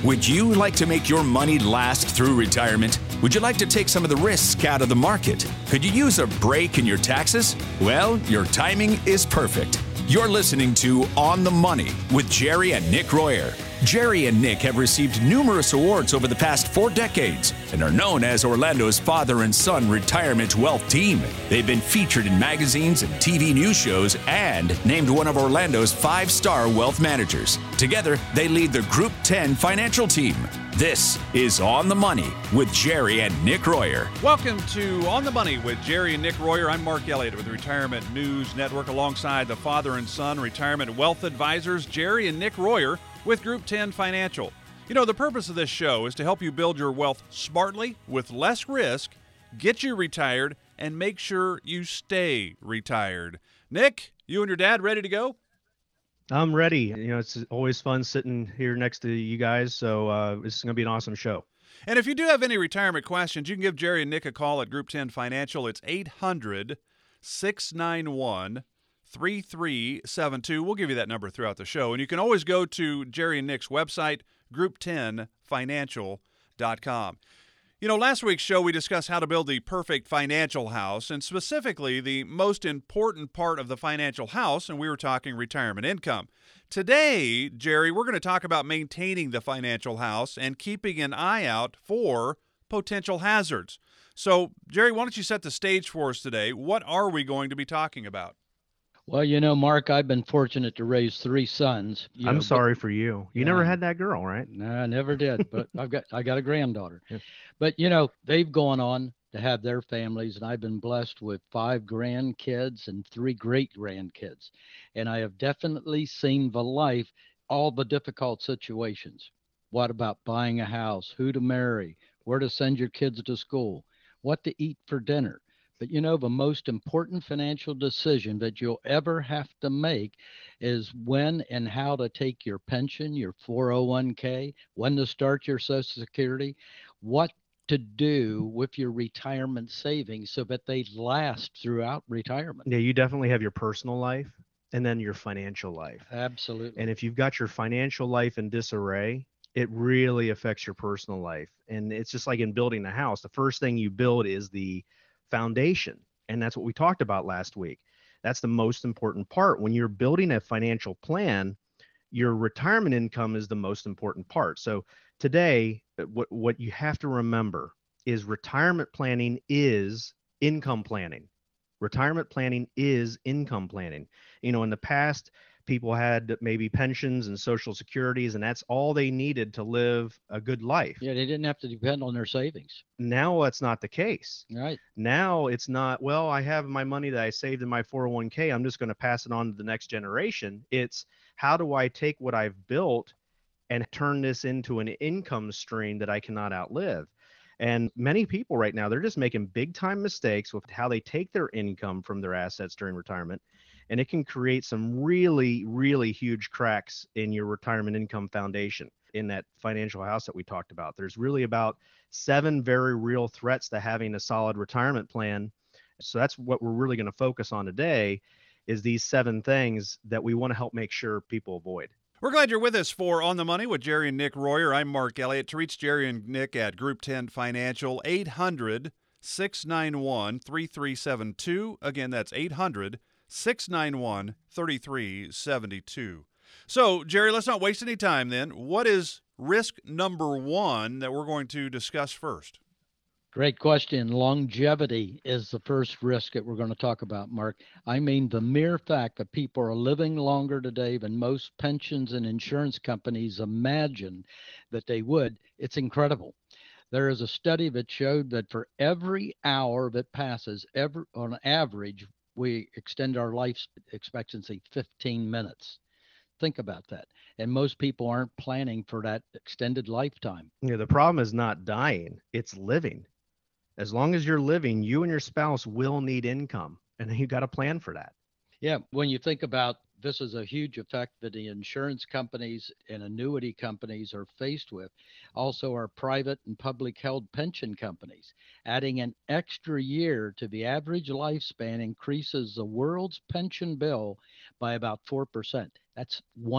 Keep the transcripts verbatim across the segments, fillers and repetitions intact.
Would you like to make your money last through retirement? Would you like to take some of the risk out of the market? Could you use a break in your taxes? Well, your timing is perfect. You're listening to On the Money with Jerry and Nick Royer. Jerry and Nick have received numerous awards over the past four decades and are known as Orlando's father and son retirement wealth team. They've been featured in magazines and T V news shows and named one of Orlando's five-star wealth managers. Together, they lead the Group ten financial team. This is On the Money with Jerry and Nick Royer. Welcome to On the Money with Jerry and Nick Royer. I'm Mark Elliott with the Retirement News Network alongside the father and son retirement wealth advisors, Jerry and Nick Royer with Group ten Financial. You know, the purpose of this show is to help you build your wealth smartly with less risk, get you retired, and make sure you stay retired. Nick, you and your dad ready to go? I'm ready. You know, it's always fun sitting here next to you guys, so uh, this is going to be an awesome show. And if you do have any retirement questions, you can give Jerry and Nick a call at Group ten Financial. It's eight hundred, six nine one, three three seven two. We'll give you that number throughout the show. And you can always go to Jerry and Nick's website, group ten financial dot com. You know, last week's show, we discussed how to build the perfect financial house, and specifically the most important part of the financial house, and we were talking retirement income. Today, Jerry, we're going to talk about maintaining the financial house and keeping an eye out for potential hazards. So, Jerry, why don't you set the stage for us today? What are we going to be talking about? Well, you know, Mark, I've been fortunate to raise three sons. You I'm know, sorry but, for you. You yeah, never had that girl, right? No, I never did, but I've got I got a granddaughter. Yeah. But, you know, they've gone on to have their families, and I've been blessed with five grandkids and three great-grandkids. And I have definitely seen the life, all the difficult situations. What about buying a house, who to marry, where to send your kids to school, what to eat for dinner. But, you know, the most important financial decision that you'll ever have to make is when and how to take your pension, your four oh one k, when to start your Social Security, what to do with your retirement savings so that they last throughout retirement. Yeah, you definitely have your personal life and then your financial life. Absolutely. And if you've got your financial life in disarray, it really affects your personal life. And it's just like in building a house. The first thing you build is the foundation. And that's what we talked about last week. That's the most important part. When you're building a financial plan, your retirement income is the most important part. So today, what, what you have to remember is retirement planning is income planning. Retirement planning is income planning. You know, in the past, people had maybe pensions and social securities, and that's all they needed to live a good life. Yeah, they didn't have to depend on their savings. Now that's not the case. Right. Now it's not, well, I have my money that I saved in my four oh one k. I'm just going to pass it on to the next generation. It's how do I take what I've built and turn this into an income stream that I cannot outlive? And many people right now, they're just making big time mistakes with how they take their income from their assets during retirement. And it can create some really, really huge cracks in your retirement income foundation in that financial house that we talked about. There's really about seven very real threats to having a solid retirement plan. So that's what we're really going to focus on today, is these seven things that we want to help make sure people avoid. We're glad you're with us for On the Money with Jerry and Nick Royer. I'm Mark Elliott. To reach Jerry and Nick at Group ten Financial, eight hundred, six nine one, three three seven two. Again, that's eight hundred, six nine one, three three seven two. So, Jerry, let's not waste any time then. What is risk number one that we're going to discuss first? Great question. Longevity is the first risk that we're going to talk about, Mark. I mean, the mere fact that people are living longer today than most pensions and insurance companies imagined that they would, it's incredible. There is a study that showed that for every hour that passes, every, on average, we extend our life expectancy fifteen minutes. Think about that. And most people aren't planning for that extended lifetime. Yeah, the problem is not dying, it's living. As long as you're living, you and your spouse will need income, and you got to plan for that. Yeah, when you think about this is a huge effect that the insurance companies and annuity companies are faced with. Also, our private and public held pension companies. Adding an extra year to the average lifespan increases the world's pension bill by about four percent. That's one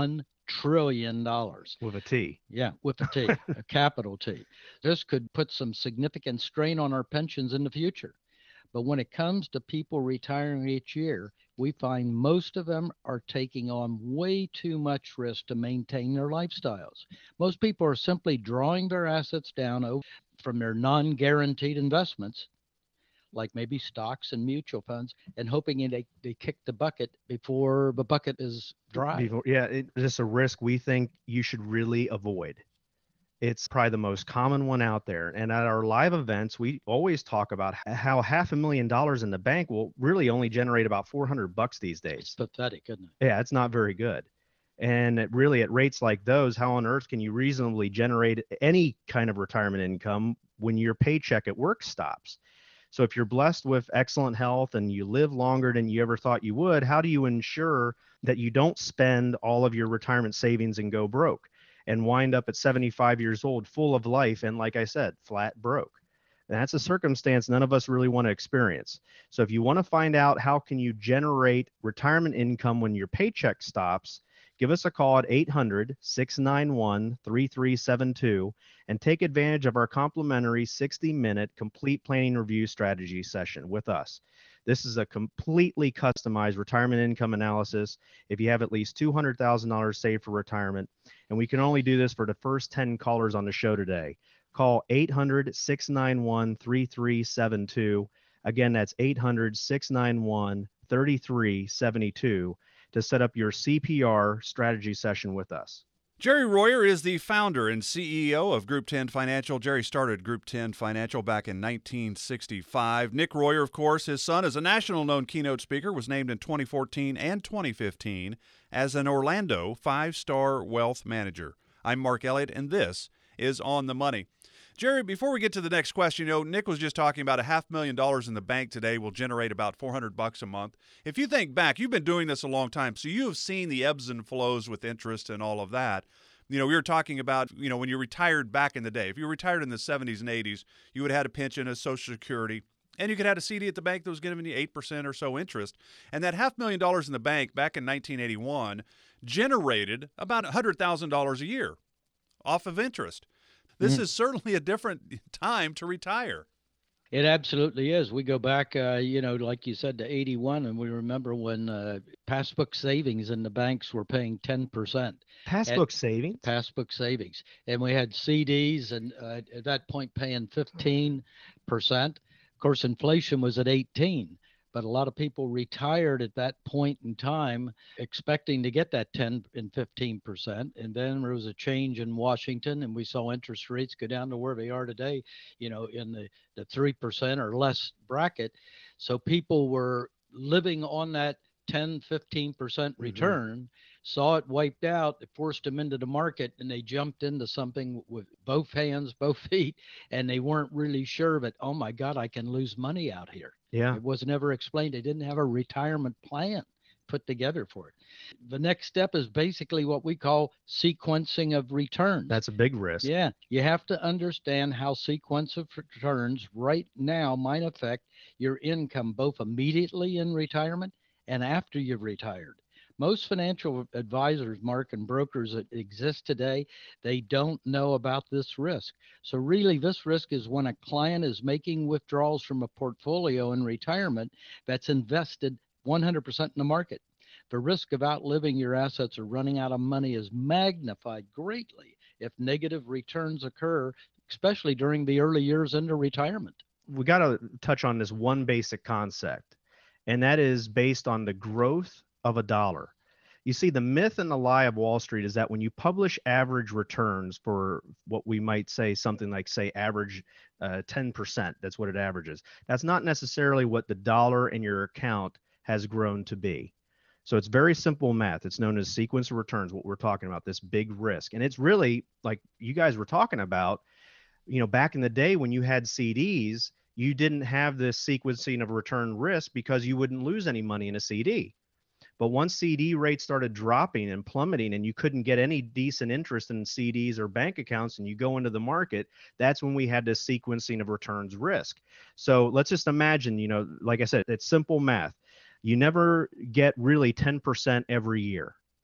trillion dollars. With a T. Yeah, with a T, a capital T. This could put some significant strain on our pensions in the future. But when it comes to people retiring each year, we find most of them are taking on way too much risk to maintain their lifestyles. Most people are simply drawing their assets down from their non-guaranteed investments, like maybe stocks and mutual funds, and hoping they, they kick the bucket before the bucket is dry. Before, yeah, it's just a risk we think you should really avoid. It's probably the most common one out there. And at our live events, we always talk about how half a million dollars in the bank will really only generate about four hundred bucks these days. It's pathetic, isn't it? Yeah, it's not very good. And it really, at rates like those, how on earth can you reasonably generate any kind of retirement income when your paycheck at work stops? So if you're blessed with excellent health and you live longer than you ever thought you would, how do you ensure that you don't spend all of your retirement savings and go broke and wind up at seventy-five years old, full of life, and like I said, flat broke? And that's a circumstance none of us really want to experience. So if you want to find out how can you generate retirement income when your paycheck stops, give us a call at eight hundred, six nine one, three three seven two and take advantage of our complimentary sixty minute complete planning review strategy session with us. This is a completely customized retirement income analysis if you have at least two hundred thousand dollars saved for retirement. And we can only do this for the first ten callers on the show today. Call eight hundred, six nine one, three three seven two. Again, that's eight hundred, six nine one, three three seven two to set up your C P R strategy session with us. Jerry Royer is the founder and C E O of Group ten Financial. Jerry started Group ten Financial back in nineteen sixty-five. Nick Royer, of course, his son, is a national-known keynote speaker, was named in twenty fourteen and twenty fifteen as an Orlando five-star wealth manager. I'm Mark Elliott, and this is On the Money. Jerry, before we get to the next question, you know, Nick was just talking about a half million dollars in the bank today will generate about four hundred bucks a month. If you think back, you've been doing this a long time, so you have seen the ebbs and flows with interest and all of that. You know, we were talking about, you know, when you retired back in the day. If you retired in the seventies and eighties, you would have had a pension, a Social Security, and you could have a C D at the bank that was giving you eight percent or so interest. And that half million dollars in the bank back in nineteen eighty-one generated about one hundred thousand dollars a year off of interest. This mm. is certainly a different time to retire. It absolutely is. We go back, uh, you know, like you said, to eighty-one, and we remember when uh, passbook savings in the banks were paying ten percent. Passbook savings? Passbook savings. And we had C Ds, and uh, at that point paying fifteen percent. Of course, inflation was at eighteen. But a lot of people retired at that point in time expecting to get that ten and fifteen percent. And then there was a change in Washington, and we saw interest rates go down to where they are today, you know, in the, the three percent or less bracket. So people were living on that ten, fifteen percent return, mm-hmm. saw it wiped out, it forced them into the market, and they jumped into something with both hands, both feet, and they weren't really sure that, oh my God, I can lose money out here. Yeah. It was never explained. They didn't have a retirement plan put together for it. The next step is basically what we call sequencing of returns. That's a big risk. Yeah. You have to understand how sequence of returns right now might affect your income, both immediately in retirement and after you've retired. Most financial advisors, Mark, and brokers that exist today, they don't know about this risk. So really, this risk is when a client is making withdrawals from a portfolio in retirement that's invested one hundred percent in the market. The risk of outliving your assets or running out of money is magnified greatly if negative returns occur, especially during the early years into retirement. We got to touch on this one basic concept, and that is based on the growth of a dollar. You see, the myth and the lie of Wall Street is that when you publish average returns for what we might say something like, say, average uh, ten percent, that's what it averages. That's not necessarily what the dollar in your account has grown to be. So it's very simple math. It's known as sequence of returns, what we're talking about, this big risk. And it's really like you guys were talking about, you know, back in the day when you had C Ds, you didn't have this sequencing of return risk because you wouldn't lose any money in a C D. But once C D rates started dropping and plummeting and you couldn't get any decent interest in C Ds or bank accounts and you go into the market, that's when we had this sequencing of returns risk. So let's just imagine, you know, like I said, it's simple math. You never get really ten percent every year.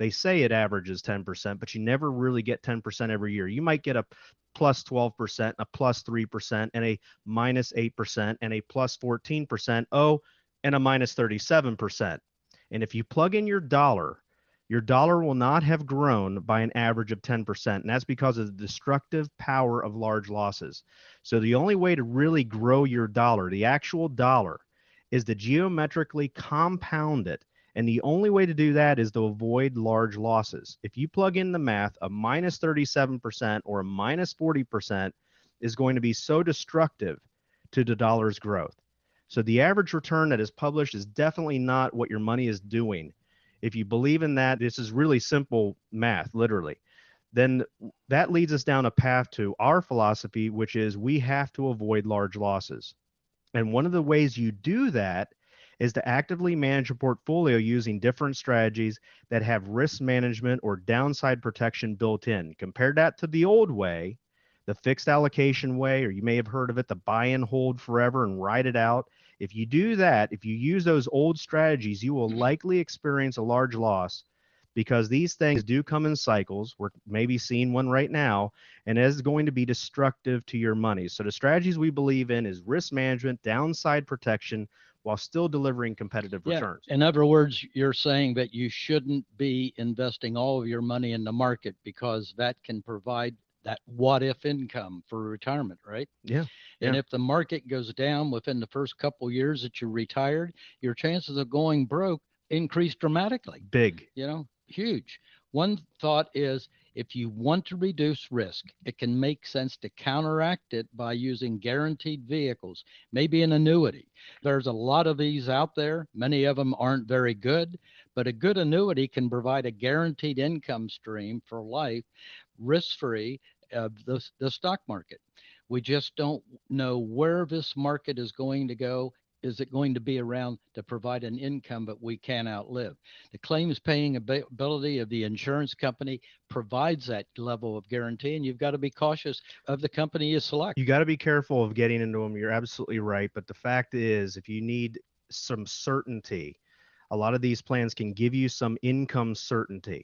They say it averages ten percent, but you never really get ten percent every year. You might get a plus twelve percent, a plus three percent, and a minus eight percent, and a plus fourteen percent, oh, and a minus thirty-seven percent. And if you plug in your dollar, your dollar will not have grown by an average of ten percent. And that's because of the destructive power of large losses. So the only way to really grow your dollar, the actual dollar, is to geometrically compound it. And the only way to do that is to avoid large losses. If you plug in the math, a minus thirty-seven percent or a minus forty percent is going to be so destructive to the dollar's growth. So the average return that is published is definitely not what your money is doing. If you believe in that, this is really simple math, literally. Then that leads us down a path to our philosophy, which is we have to avoid large losses. And one of the ways you do that is to actively manage a portfolio using different strategies that have risk management or downside protection built in. Compare that to the old way, the fixed allocation way, or you may have heard of it, the buy and hold forever and ride it out. If you do that, if you use those old strategies, you will likely experience a large loss because these things do come in cycles. We're maybe seeing one right now, and it is going to be destructive to your money. So the strategies we believe in is risk management, downside protection, while still delivering competitive Yeah. returns. In other words, you're saying that you shouldn't be investing all of your money in the market because that can provide that what if income for retirement, right? Yeah. And Yeah. if the market goes down within the first couple years that you're retired, your chances of going broke increase dramatically. Big. You know, huge. One thought is if you want to reduce risk, it can make sense to counteract it by using guaranteed vehicles, maybe an annuity. There's a lot of these out there. Many of them aren't very good, but a good annuity can provide a guaranteed income stream for life, risk-free of the, the stock market. We just don't know where this market is going to go. Is it going to be around to provide an income that we can outlive? The claims paying ability of the insurance company provides that level of guarantee, and you've got to be cautious of the company you select. You got to be careful of getting into them. You're absolutely right. But the fact is, if you need some certainty, a lot of these plans can give you some income certainty.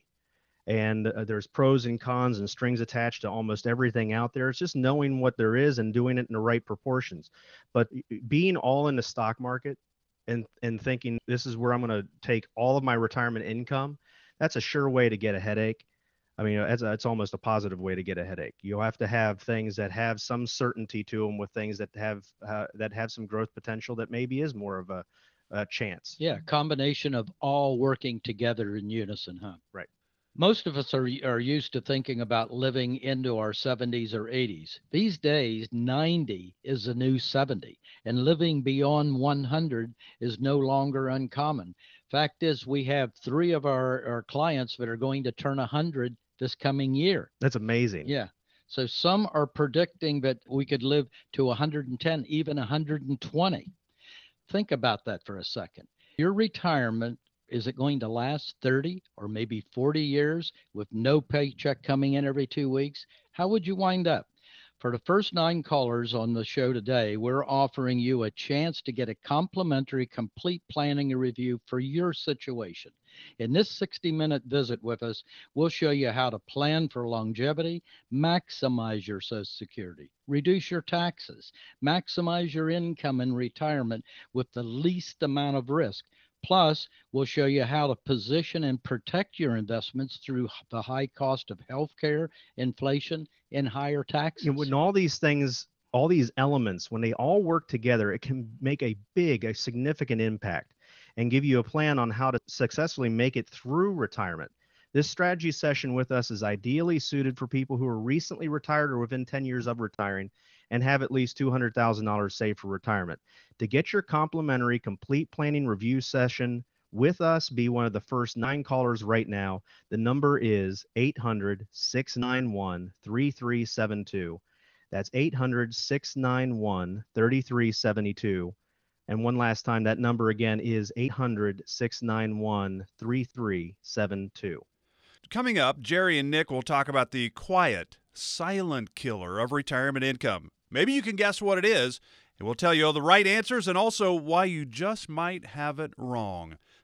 And uh, there's pros and cons and strings attached to almost everything out there. It's just knowing what there is and doing it in the right proportions. But being all in the stock market and, and thinking this is where I'm going to take all of my retirement income, that's a sure way to get a headache. I mean, it's, a, it's almost a positive way to get a headache. You'll have to have things that have some certainty to them with things that have uh, that have some growth potential that maybe is more of a, a chance. Yeah, combination of all working together in unison, huh? Right. Most of us are, are used to thinking about living into our seventies or eighties. These days, ninety is the new seventy, and living beyond one hundred is no longer uncommon. Fact is, we have three of our, our clients that are going to turn one hundred this coming year. That's amazing. Yeah. So some are predicting that we could live to one hundred ten, even one hundred twenty. Think about that for a second. Your retirement, is it going to last thirty or maybe forty years with no paycheck coming in every two weeks? How would you wind up? For the first nine callers on the show today, we're offering you a chance to get a complimentary complete planning and review for your situation. In this sixty minute visit with us, we'll show you how to plan for longevity, maximize your Social Security, reduce your taxes, maximize your income in retirement with the least amount of risk. Plus, we'll show you how to position and protect your investments through the high cost of healthcare, inflation, and higher taxes. You know, when all these things, all these elements, when they all work together, it can make a big, a significant impact and give you a plan on how to successfully make it through retirement. This strategy session with us is ideally suited for people who are recently retired or within ten years of retiring and have at least two hundred thousand dollars saved for retirement. To get your complimentary complete planning review session with us, be one of the first nine callers right now. The number is eight hundred, six nine one, three three seven two. That's eight hundred, six nine one, three three seven two. And one last time, that number again is eight hundred, six nine one, three three seven two. Coming up, Jerry and Nick will talk about the quiet, silent killer of retirement income. Maybe you can guess what it is, and we'll tell you all the right answers and also why you just might have it wrong.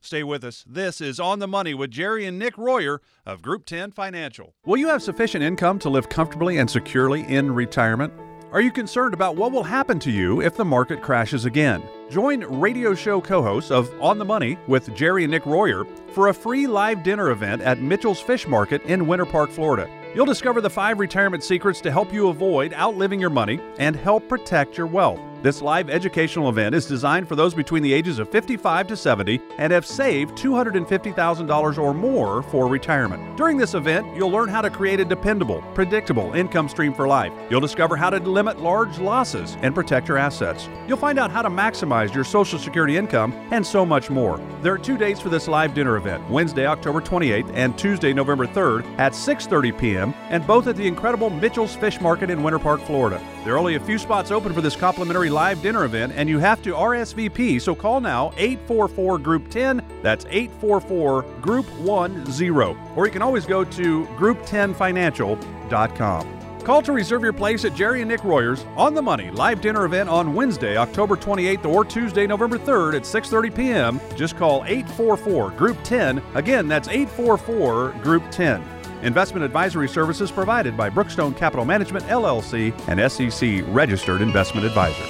Stay with us. This is On the Money with Jerry and Nick Royer of Group ten Financial. Will you have sufficient income to live comfortably and securely in retirement? Are you concerned about what will happen to you if the market crashes again? Join radio show co-hosts of On the Money with Jerry and Nick Royer for a free live dinner event at Mitchell's Fish Market in Winter Park, Florida. You'll discover the five retirement secrets to help you avoid outliving your money and help protect your wealth. This live educational event is designed for those between the ages of fifty-five to seventy and have saved two hundred fifty thousand dollars or more for retirement. During this event, you'll learn how to create a dependable, predictable income stream for life. You'll discover how to limit large losses and protect your assets. You'll find out how to maximize your Social Security income and so much more. There are two dates for this live dinner event, Wednesday, October twenty-eighth and Tuesday, November third at six thirty p.m. and both at the incredible Mitchell's Fish Market in Winter Park, Florida. There are only a few spots open for this complimentary live dinner event, and you have to R S V P, so call now eight four four group ten, that's eight four four group ten, or you can always go to group ten financial dot com. Call to reserve your place at Jerry and Nick Royer's On the Money live dinner event on Wednesday, October twenty-eighth or Tuesday, November third at six thirty p.m. Just call eight four four group ten. Again, that's eight four four group ten. Investment advisory services provided by Brookstone Capital Management, L L C, an S E C registered investment advisor.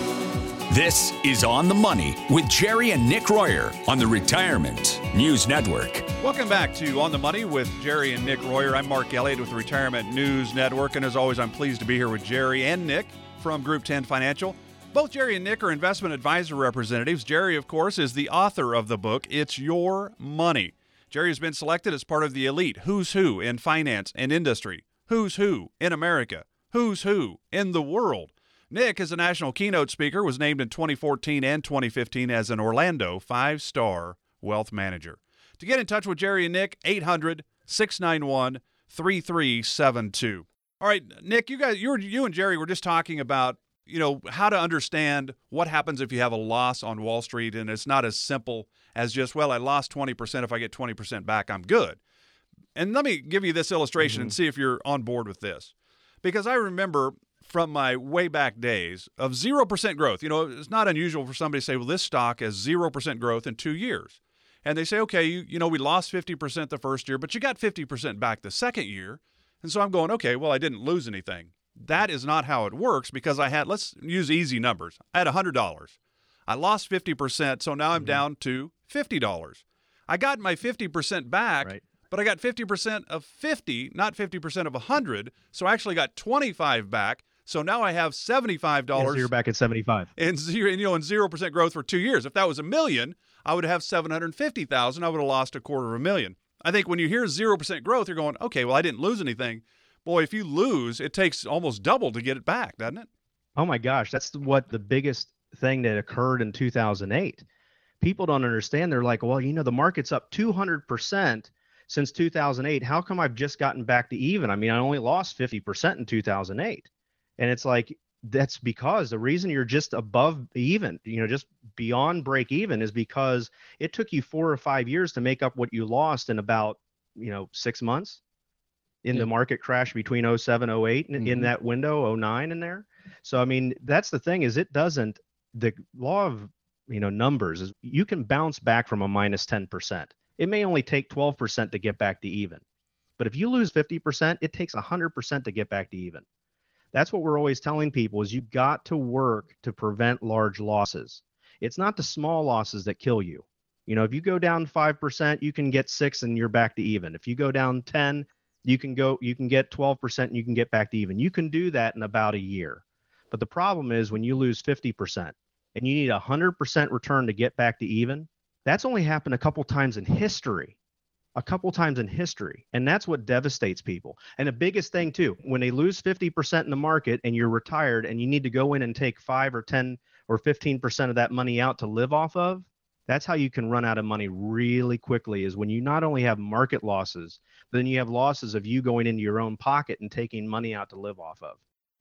This is On the Money with Jerry and Nick Royer on the Retirement News Network. Welcome back to On the Money with Jerry and Nick Royer. I'm Mark Elliott with the Retirement News Network, and as always, I'm pleased to be here with Jerry and Nick from Group ten Financial. Both Jerry and Nick are investment advisor representatives. Jerry, of course, is the author of the book, It's Your Money. Jerry has been selected as part of the elite Who's Who in finance and industry, Who's Who in America, Who's Who in the world. Nick, as a national keynote speaker, was named in twenty fourteen and twenty fifteen as an Orlando five-star wealth manager. To get in touch with Jerry and Nick, eight hundred, six nine one, three three seven two. All right, Nick, you guys, you, were, you and Jerry were just talking about, you know, how to understand what happens if you have a loss on Wall Street, and it's not as simple as just, well, I lost twenty percent. If I get twenty percent back, I'm good. And let me give you this illustration mm-hmm. and see if you're on board with this. Because I remember from my way back days of zero percent growth. You know, it's not unusual for somebody to say, well, this stock has zero percent growth in two years. And they say, okay, you, you know, we lost fifty percent the first year, but you got fifty percent back the second year. And so I'm going, okay, well, I didn't lose anything. That is not how it works, because I had, let's use easy numbers. I had one hundred dollars. I lost fifty percent, so now I'm mm-hmm. down to fifty dollars. I got my fifty percent back, right. But I got fifty percent of fifty, not fifty percent of one hundred, so I actually got twenty-five back. So now I have seventy-five dollars. Yeah, so you're back at seventy-five. And zero, you know, and zero percent growth for two years. If that was a million, I would have seven hundred fifty thousand. I would have lost a quarter of a million. I think when you hear zero percent growth, you're going, okay, well, I didn't lose anything. Boy, if you lose, it takes almost double to get it back, doesn't it? Oh my gosh, that's what the biggest thing that occurred in two thousand eight. People don't understand. They're like, well, you know, the market's up two hundred percent since two thousand eight. How come I've just gotten back to even? I mean, I only lost fifty percent in two thousand eight. And it's like, that's because the reason you're just above even, you know, just beyond break even, is because it took you four or five years to make up what you lost in about, you know, six months in yeah. the market crash between oh seven, oh eight, and mm-hmm. in that window, oh nine in there. So, I mean, that's the thing, is it doesn't, the law of, you know, numbers is you can bounce back from a minus ten percent. It may only take twelve percent to get back to even. But if you lose fifty percent, it takes one hundred percent to get back to even. That's what we're always telling people, is you've got to work to prevent large losses. It's not the small losses that kill you. You know, if you go down five percent, you can get six and you're back to even. If you go down ten, you can go, you can get twelve percent and you can get back to even. You can do that in about a year. But the problem is when you lose fifty percent and you need a one hundred percent return to get back to even, that's only happened a couple times in history. A couple times in history. And that's what devastates people. And the biggest thing too, when they lose fifty percent in the market and you're retired and you need to go in and take five or ten or fifteen percent of that money out to live off of, that's how you can run out of money really quickly, is when you not only have market losses, but then you have losses of you going into your own pocket and taking money out to live off of.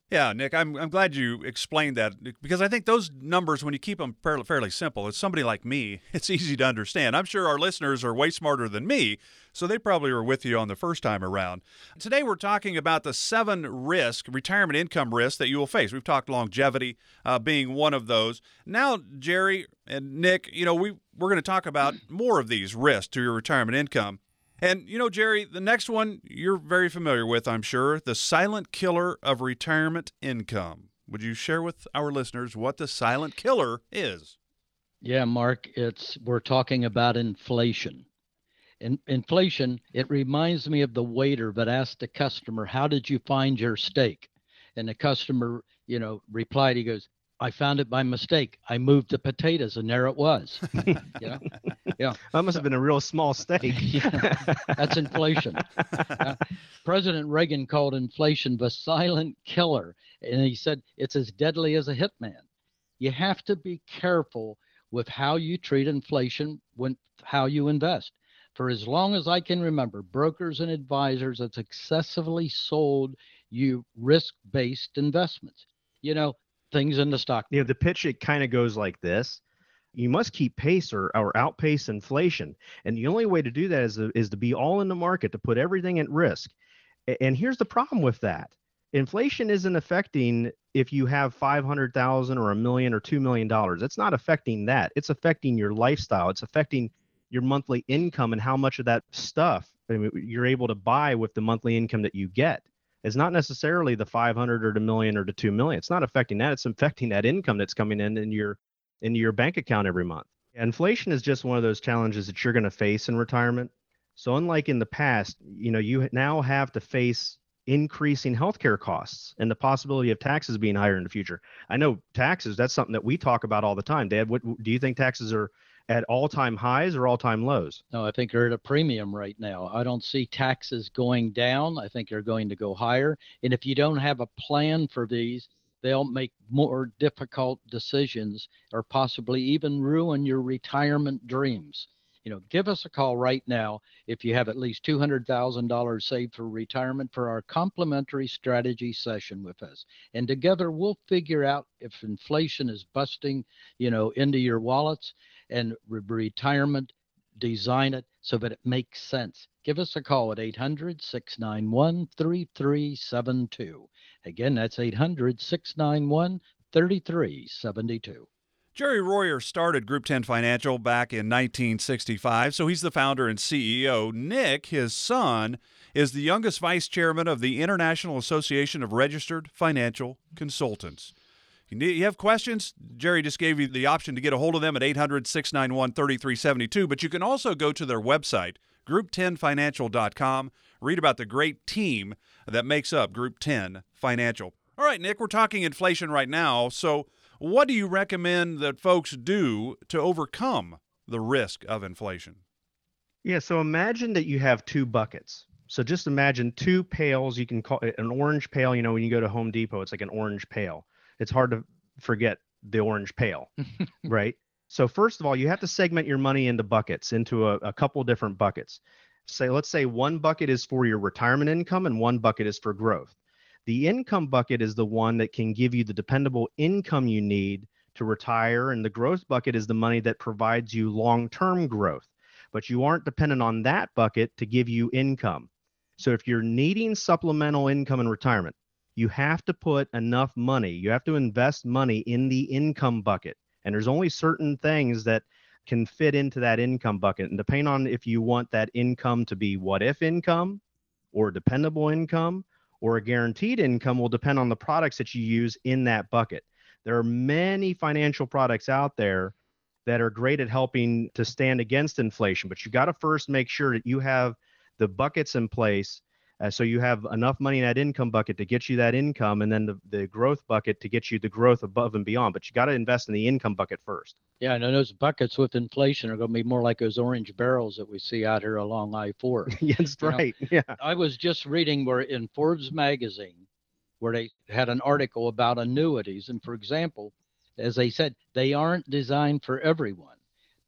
Yeah, Nick, I'm I'm glad you explained that because I think those numbers, when you keep them fairly, fairly simple, as somebody like me, it's easy to understand. I'm sure our listeners are way smarter than me, so they probably were with you on the first time around. Today we're talking about the seven risk, retirement income risks that you will face. We've talked longevity uh, being one of those. Now, Jerry and Nick, you know, we, we're going to talk about more of these risks to your retirement income. And, you know, Jerry, the next one you're very familiar with, I'm sure, the silent killer of retirement income. Would you share with our listeners what the silent killer is? Yeah, Mark, it's we're talking about inflation. In, inflation, it reminds me of the waiter that asked the customer, "How did you find your steak?" And the customer, you know, replied, he goes, "I found it by mistake. I moved the potatoes and there it was." You know? Yeah. That must have been a real small steak. Yeah, that's inflation. Uh, President Reagan called inflation the silent killer, and he said it's as deadly as a hitman. You have to be careful with how you treat inflation when how you invest. For as long as I can remember, brokers and advisors have successfully sold you risk-based investments. You know, things in the stock. You know, the pitch, it kind of goes like this. You must keep pace or, or outpace inflation. And the only way to do that is, is to be all in the market, to put everything at risk. And here's the problem with that. Inflation isn't affecting if you have five hundred thousand or a million or two million dollars. It's not affecting that. It's affecting your lifestyle. It's affecting your monthly income and how much of that stuff I mean, you're able to buy with the monthly income that you get. It's not necessarily the five hundred or the million or the two million. It's not affecting that. It's affecting that income that's coming in in your into your bank account every month. Inflation is just one of those challenges that you're going to face in retirement. So unlike in the past, you know, you now have to face increasing healthcare costs and the possibility of taxes being higher in the future. I know taxes, that's something that we talk about all the time. Dad, what do you think taxes are at all-time highs or all-time lows? No, I think they're at a premium right now. I don't see taxes going down. I think they're going to go higher. And if you don't have a plan for these, they'll make more difficult decisions or possibly even ruin your retirement dreams. You know, give us a call right now if you have at least two hundred thousand dollars saved for retirement for our complimentary strategy session with us. And together we'll figure out if inflation is busting, you know, into your wallets, and re- retirement, design it so that it makes sense. Give us a call at eight hundred, six nine one, three three seven two. Again, that's eight hundred, six nine one, three three seven two. Jerry Royer started Group ten Financial back in nineteen sixty-five, so he's the founder and C E O. Nick, his son, is the youngest vice chairman of the International Association of Registered Financial Consultants. You have questions? Jerry just gave you the option to get a hold of them at eight hundred, six nine one, three three seven two, but you can also go to their website, group ten financial dot com, read about the great team that makes up Group ten Financial. All right, Nick, we're talking inflation right now, so what do you recommend that folks do to overcome the risk of inflation? Yeah, so imagine that you have two buckets. So just imagine two pails. You can call it an orange pail. You know, when you go to Home Depot, it's like an orange pail. It's hard to forget the orange pail, right? So first of all, you have to segment your money into buckets, into a, a couple different buckets. Say, let's say one bucket is for your retirement income and one bucket is for growth. The income bucket is the one that can give you the dependable income you need to retire, and the growth bucket is the money that provides you long-term growth. But you aren't dependent on that bucket to give you income. So if you're needing supplemental income in retirement, you have to put enough money. You have to invest money in the income bucket. And there's only certain things that can fit into that income bucket. And depending on if you want that income to be what if income or dependable income or a guaranteed income will depend on the products that you use in that bucket. There are many financial products out there that are great at helping to stand against inflation, but you got to first make sure that you have the buckets in place. Uh, so you have enough money in that income bucket to get you that income, and then the, the growth bucket to get you the growth above and beyond. But you got to invest in the income bucket first. Yeah, and those buckets with inflation are going to be more like those orange barrels that we see out here along I four. That's You right. know, yeah. I was just reading where in Forbes magazine, where they had an article about annuities. And for example, as they said, they aren't designed for everyone. But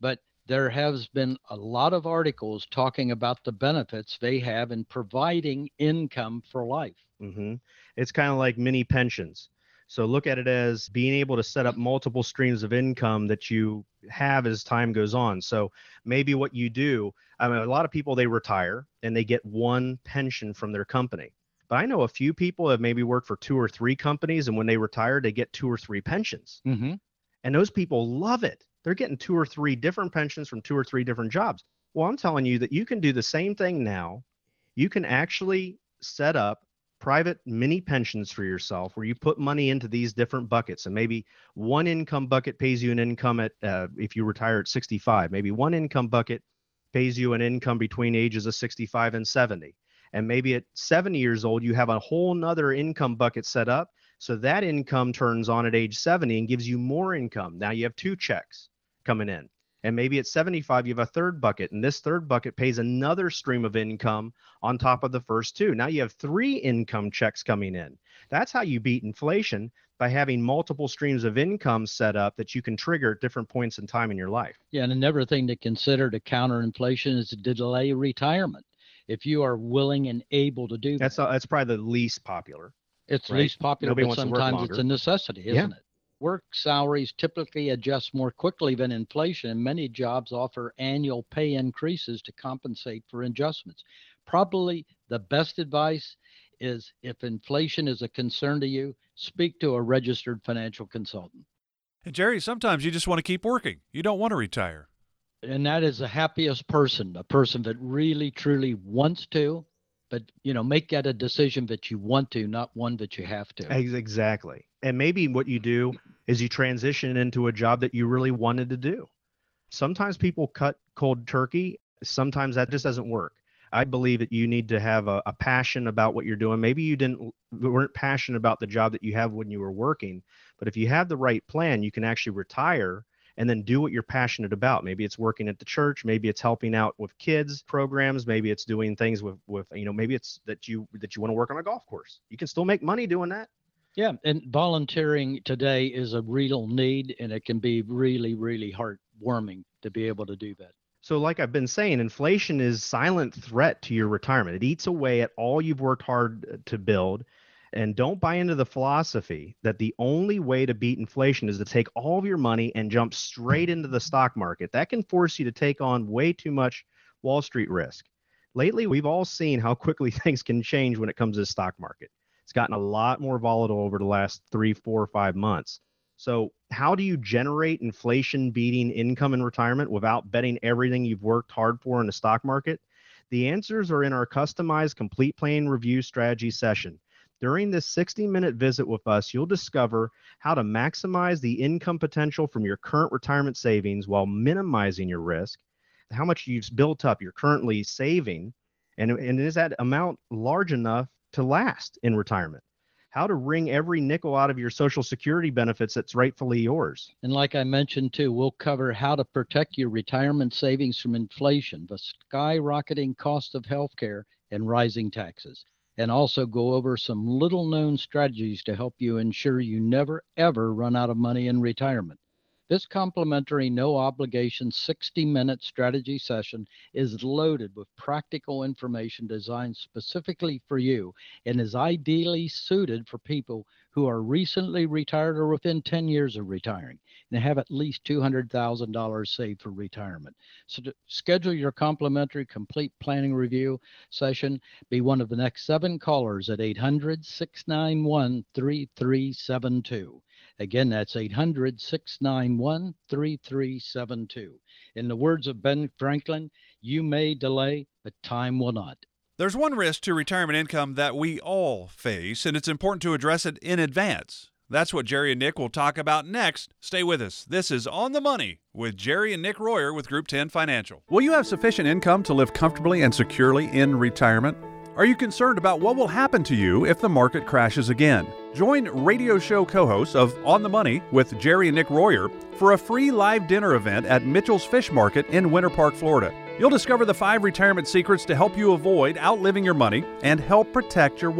there has been a lot of articles talking about the benefits they have in providing income for life. Mm-hmm. It's kind of like mini pensions. So look at it as being able to set up multiple streams of income that you have as time goes on. So maybe what you do, I mean, a lot of people, they retire and they get one pension from their company. But I know a few people have maybe worked for two or three companies, and when they retire, they get two or three pensions. Mm-hmm. And those people love it. They're getting two or three different pensions from two or three different jobs. Well, I'm telling you that you can do the same thing now. You can actually set up private mini pensions for yourself where you put money into these different buckets, and maybe one income bucket pays you an income at uh, if you retire at sixty-five. Maybe one income bucket pays you an income between ages of sixty-five and seventy, and maybe at seventy years old you have a whole nother income bucket set up, so that income turns on at age seventy and gives you more income. Now you have two checks coming in. And maybe at seventy-five, you have a third bucket, and this third bucket pays another stream of income on top of the first two. Now you have three income checks coming in. That's how you beat inflation, by having multiple streams of income set up that you can trigger at different points in time in your life. Yeah, and another thing to consider to counter inflation is to delay retirement. If you are willing and able to do That's that. uh, that's probably the least popular. It's right? least popular, Nobody but wants to work sometimes longer. it's a necessity, isn't Yeah. it? Work salaries typically adjust more quickly than inflation, and many jobs offer annual pay increases to compensate for adjustments. Probably the best advice is, if inflation is a concern to you, speak to a registered financial consultant. And Jerry, sometimes you just want to keep working. You don't want to retire. And that is the happiest person, a person that really, truly wants to, but, you know, make that a decision that you want to, not one that you have to. Ex- Exactly. And maybe what you do is you transition into a job that you really wanted to do. Sometimes people cut cold turkey. Sometimes that just doesn't work. I believe that you need to have a, a passion about what you're doing. Maybe you didn't weren't passionate about the job that you have when you were working, but if you have the right plan, you can actually retire and then do what you're passionate about. Maybe it's working at the church, maybe it's helping out with kids programs, maybe it's doing things with with you know, maybe it's that you that you want to work on a golf course. You can still make money doing that. Yeah, and volunteering today is a real need, and it can be really, really heartwarming to be able to do that. So like I've been saying, inflation is silent threat to your retirement. It eats away at all you've worked hard to build. And don't buy into the philosophy that the only way to beat inflation is to take all of your money and jump straight into the stock market. That can force you to take on way too much Wall Street risk. Lately, we've all seen how quickly things can change when it comes to the stock market. It's gotten a lot more volatile over the last three, four, five months. So how do you generate inflation-beating income in retirement without betting everything you've worked hard for in the stock market? The answers are in our customized complete plan review strategy session. During this sixty-minute visit with us, you'll discover how to maximize the income potential from your current retirement savings while minimizing your risk, how much you've built up, you're currently saving, and, and is that amount large enough to last in retirement? How to wring every nickel out of your Social Security benefits that's rightfully yours. And like I mentioned too, we'll cover how to protect your retirement savings from inflation, the skyrocketing cost of healthcare, and rising taxes. And also go over some little known strategies to help you ensure you never ever run out of money in retirement. This complimentary, no obligation sixty minute strategy session is loaded with practical information designed specifically for you and is ideally suited for people who are recently retired or within ten years of retiring and have at least two hundred thousand dollars saved for retirement. So to schedule your complimentary complete planning review session, be one of the next seven callers at eight hundred, six nine one, three three seven two. Again, that's eight hundred, six nine one, three three seven two. In the words of Ben Franklin, you may delay, but time will not. There's one risk to retirement income that we all face, and it's important to address it in advance. That's what Jerry and Nick will talk about next. Stay with us. This is On the Money with Jerry and Nick Royer with Group ten Financial. Will you have sufficient income to live comfortably and securely in retirement? Are you concerned about what will happen to you if the market crashes again? Join radio show co-hosts of On the Money with Jerry and Nick Royer for a free live dinner event at Mitchell's Fish Market in Winter Park, Florida. You'll discover the five retirement secrets to help you avoid outliving your money and help protect your wealth.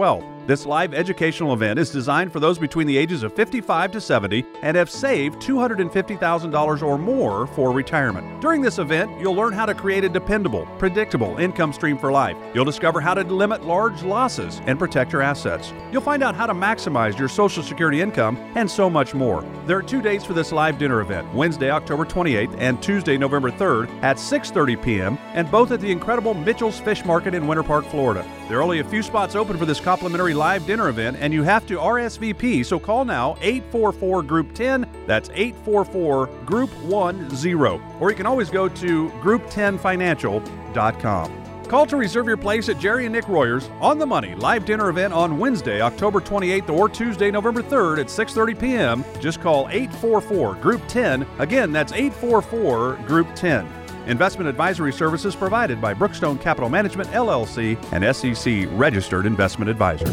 This live educational event is designed for those between the ages of fifty-five to seventy and have saved two hundred fifty thousand dollars or more for retirement. During this event, you'll learn how to create a dependable, predictable income stream for life. You'll discover how to limit large losses and protect your assets. You'll find out how to maximize your Social Security income and so much more. There are two dates for this live dinner event, Wednesday, October twenty-eighth and Tuesday, November third at six thirty p.m. and both at the incredible Mitchell's Fish Market in Winter Park, Florida. There are only a few spots open for this complimentary live dinner event, and you have to R S V P, so call now eight four four group ten. That's eight four four group ten. Or you can always go to group ten financial dot com. Call to reserve your place at Jerry and Nick Royer's On the Money live dinner event on Wednesday, October twenty-eighth or Tuesday, November third at six thirty p.m. Just call eight four four group ten. Again, that's eight four four group ten. Investment advisory services provided by Brookstone Capital Management, L L C, an S E C registered investment advisor.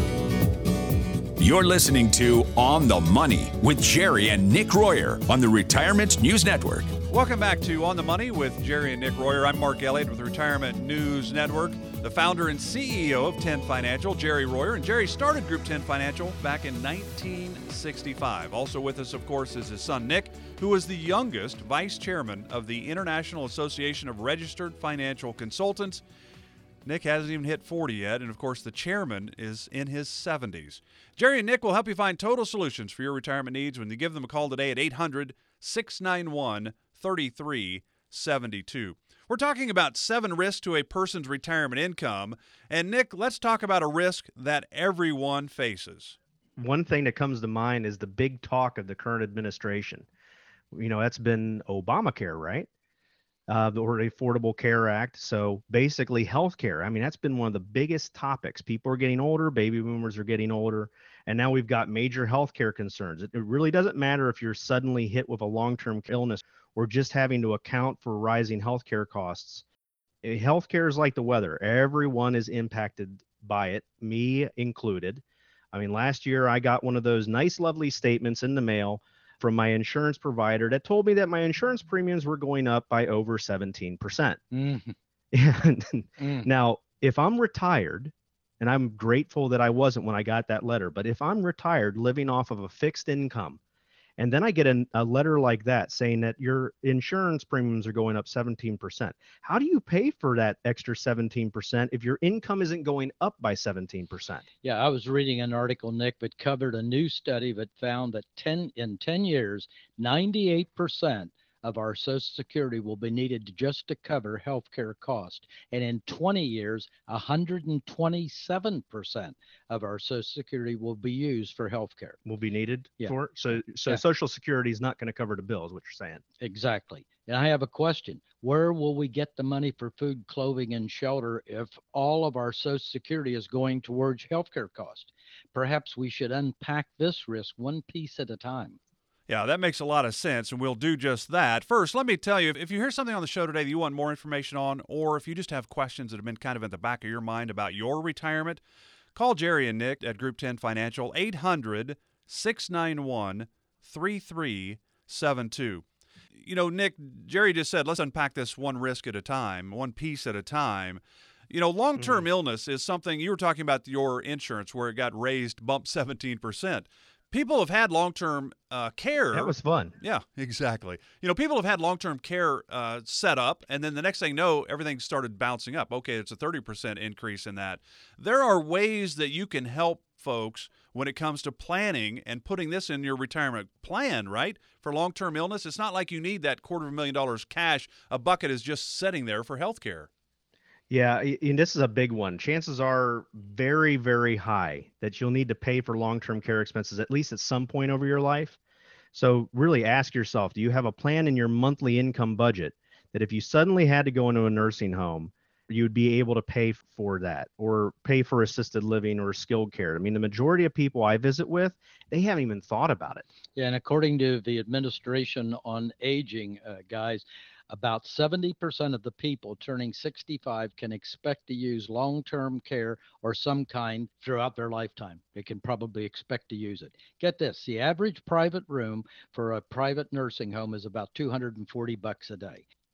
You're listening to On the Money with Jerry and Nick Royer on the Retirement News Network. Welcome back to On the Money with Jerry and Nick Royer. I'm Mark Elliott with the Retirement News Network, the founder and C E O of ten Financial, Jerry Royer. And Jerry started Group ten Financial back in nineteen sixty-five. Also with us, of course, is his son, Nick, who was the youngest vice chairman of the International Association of Registered Financial Consultants. Nick hasn't even hit forty yet, and of course the chairman is in his seventies. Jerry and Nick will help you find total solutions for your retirement needs when you give them a call today at eight hundred, six nine one, three three seven two. We're talking about seven risks to a person's retirement income, and Nick, let's talk about a risk that everyone faces. One thing that comes to mind is the big talk of the current administration. You know, that's been Obamacare, right? Uh, or the Affordable Care Act. So basically healthcare. I mean, that's been one of the biggest topics. People are getting older, baby boomers are getting older, and now we've got major healthcare concerns. It, it really doesn't matter if you're suddenly hit with a long-term illness or just having to account for rising healthcare costs. Healthcare is like the weather. Everyone is impacted by it, me included. I mean, last year I got one of those nice, lovely statements in the mail from my insurance provider that told me that my insurance premiums were going up by over seventeen percent. Mm-hmm. And mm. Now, if I'm retired, and I'm grateful that I wasn't when I got that letter, but if I'm retired living off of a fixed income, and then I get a, a letter like that saying that your insurance premiums are going up seventeen percent, how do you pay for that extra seventeen percent if your income isn't going up by seventeen percent? Yeah, I was reading an article, Nick, that covered a new study that found that ten in ten years, ninety-eight percent of our Social Security will be needed just to cover healthcare costs. And in twenty years, one hundred twenty-seven percent of our Social Security will be used for healthcare. Will be needed yeah. for it? So, so yeah. Social Security is not going to cover the bill, is what you're saying. Exactly. And I have a question. Where will we get the money for food, clothing, and shelter if all of our Social Security is going towards healthcare costs? Perhaps we should unpack this risk one piece at a time. Yeah, that makes a lot of sense, and we'll do just that. First, let me tell you, if you hear something on the show today that you want more information on, or if you just have questions that have been kind of in the back of your mind about your retirement, call Jerry and Nick at Group ten Financial, eight hundred, six nine one, three three seven two. You know, Nick, Jerry just said, let's unpack this one risk at a time, one piece at a time. You know, long-term mm-hmm. illness is something, you were talking about your insurance where it got raised, bumped seventeen percent. People have had long-term uh, care. That was fun. Yeah, exactly. You know, people have had long-term care uh, set up, and then the next thing you know, everything started bouncing up. Okay, it's a thirty percent increase in that. There are ways that you can help folks when it comes to planning and putting this in your retirement plan, right? For long-term illness, it's not like you need that quarter of a million dollars cash. A bucket is just sitting there for health care. Yeah, and this is a big one. Chances are very, very high that you'll need to pay for long-term care expenses at least at some point over your life. So really ask yourself, do you have a plan in your monthly income budget that if you suddenly had to go into a nursing home, you would be able to pay for that or pay for assisted living or skilled care? I mean, the majority of people I visit with, they haven't even thought about it. Yeah, and according to the Administration on Aging, uh, guys, about seventy percent of the people turning sixty-five can expect to use long-term care or some kind throughout their lifetime. They can probably expect to use it. Get this, the average private room for a private nursing home is about two hundred forty bucks a day.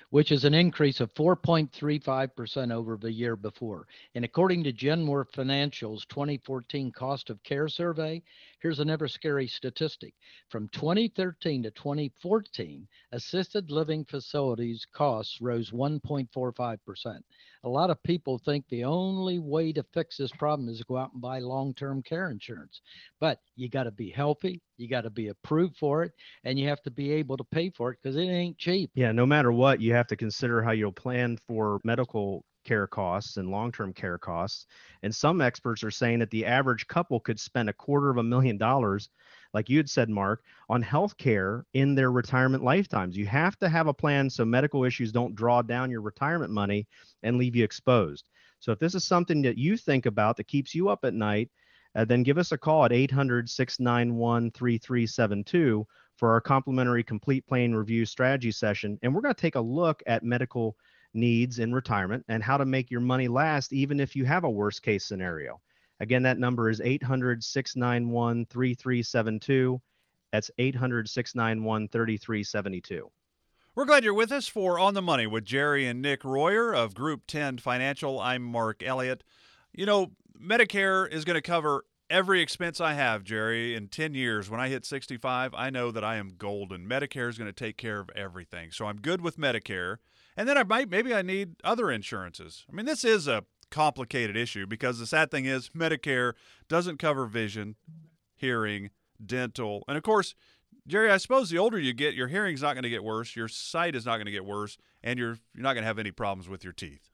which is an increase of four point three five percent over the year before. And according to Genworth Financial's twenty fourteen Cost of Care Survey, here's a never scary statistic. From twenty thirteen to twenty fourteen, assisted living facilities costs rose one point four five percent. A lot of people think the only way to fix this problem is to go out and buy long-term care insurance. But you got to be healthy, you got to be approved for it, and you have to be able to pay for it because it ain't cheap. Yeah, no matter what, you have to consider how you'll plan for medical care costs and long-term care costs. And some experts are saying that the average couple could spend a quarter of a million dollars, like you had said, Mark, on health care in their retirement lifetimes. You have to have a plan so medical issues don't draw down your retirement money and leave you exposed. So if this is something that you think about that keeps you up at night, uh, then give us a call at eight hundred, six nine one, three three seven two for our complimentary complete plan review strategy session. And we're going to take a look at medical needs in retirement and how to make your money last even if you have a worst case scenario. Again, that number is eight hundred, six nine one, three three seven two. That's eight hundred, six nine one, three three seven two. We're glad you're with us for On the Money with Jerry and Nick Royer of Group ten Financial. I'm Mark Elliott. You know, Medicare is going to cover every expense I have, Jerry. In ten years, when I hit sixty-five, I know that I am golden. Medicare is going to take care of everything. So I'm good with Medicare. And then I might, maybe I need other insurances. I mean, this is a complicated issue because the sad thing is Medicare doesn't cover vision, hearing, dental. And of course, Jerry, I suppose the older you get, your hearing's not going to get worse, your sight is not going to get worse, and you're you're not going to have any problems with your teeth.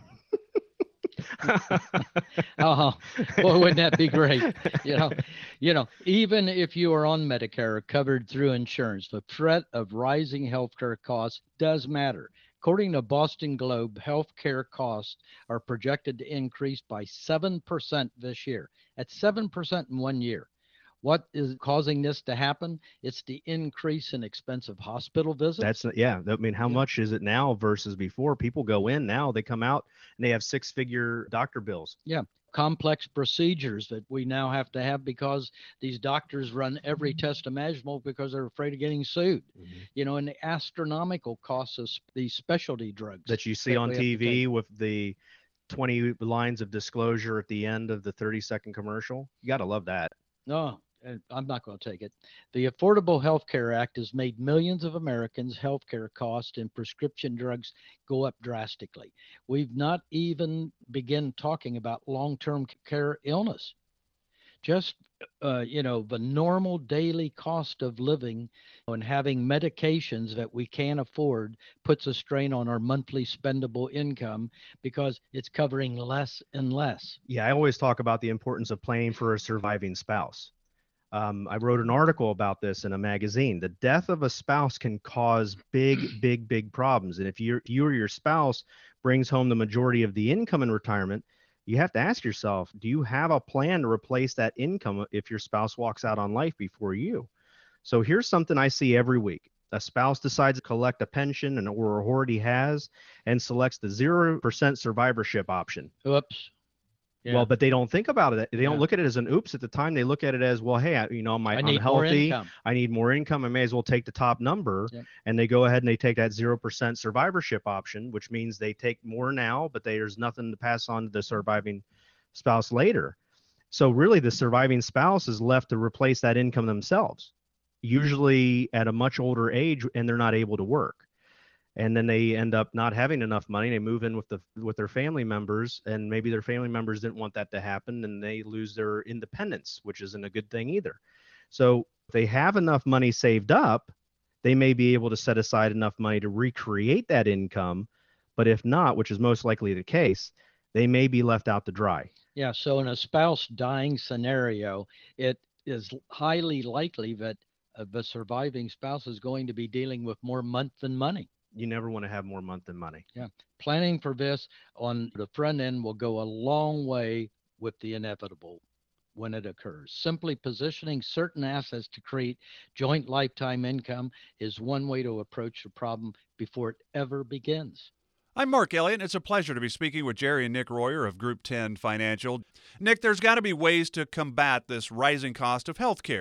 Oh, well, wouldn't that be great? You know, you know, even if you are on Medicare or covered through insurance, the threat of rising healthcare costs does matter. According to Boston Globe, healthcare costs are projected to increase by seven percent this year. That's seven percent in one year. What is causing this to happen? It's the increase in expensive hospital visits. That's yeah. I mean, how Yeah. much is it now versus before? People go in now, they come out and they have six-figure doctor bills. Yeah. Complex procedures that we now have to have because these doctors run every test imaginable because they're afraid of getting sued. Mm-hmm. You know, and the astronomical costs of these specialty drugs that you see that on we have T to V take. with the twenty lines of disclosure at the end of the thirty-second commercial. You got to love that. No, and I'm not going to take it. The Affordable Health Care Act has made millions of Americans' health care costs and prescription drugs go up drastically. We've not even begun talking about long-term care illness. Just, uh, you know, the normal daily cost of living and having medications that we can't afford puts a strain on our monthly spendable income because it's covering less and less. Yeah, I always talk about the importance of planning for a surviving spouse. Um, I wrote an article about this in a magazine. The death of a spouse can cause big, big, big problems. And if you if you or your spouse brings home the majority of the income in retirement, you have to ask yourself, do you have a plan to replace that income if your spouse walks out on life before you? So here's something I see every week. A spouse decides to collect a pension and or already has and selects the zero percent survivorship option. Oops. Yeah. Well, but they don't think about it. They don't Yeah. look at it as an oops at the time. They look at it as, well, hey, I, you know, my, I I'm need more healthy. income. I need more income. I may as well take the top number. Yep. And they go ahead and they take that zero percent survivorship option, which means they take more now, but there's nothing to pass on to the surviving spouse later. So really the surviving spouse is left to replace that income themselves, usually at a much older age, and they're not able to work. And then they end up not having enough money. They move in with the with their family members, and maybe their family members didn't want that to happen, and they lose their independence, which isn't a good thing either. So if they have enough money saved up, they may be able to set aside enough money to recreate that income. But if not, which is most likely the case, they may be left out to dry. Yeah. So in a spouse dying scenario, it is highly likely that uh, the surviving spouse is going to be dealing with more month than money. You never want to have more month than money. Yeah. Planning for this on the front end will go a long way with the inevitable when it occurs. Simply positioning certain assets to create joint lifetime income is one way to approach the problem before it ever begins. I'm Mark Elliott, and it's a pleasure to be speaking with Jerry and Nick Royer of Group ten Financial. Nick, there's got to be ways to combat this rising cost of health care.